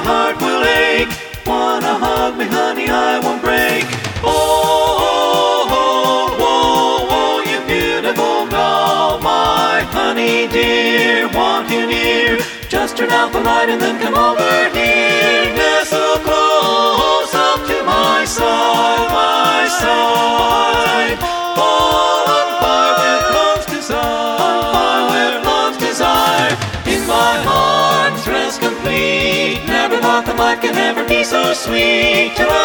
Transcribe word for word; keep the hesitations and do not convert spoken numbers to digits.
heart will ache. Wanna hug me, honey, I won't break. Oh, oh, oh, whoa, whoa, you beautiful doll, my honey dear, want you near. Just turn out the light and then come over here. Nestle close up to my side, my side. Oh, on fire with love's desire, on fire with love's desire. In my arms, rest complete. Never thought that life could ever be so sweet. Till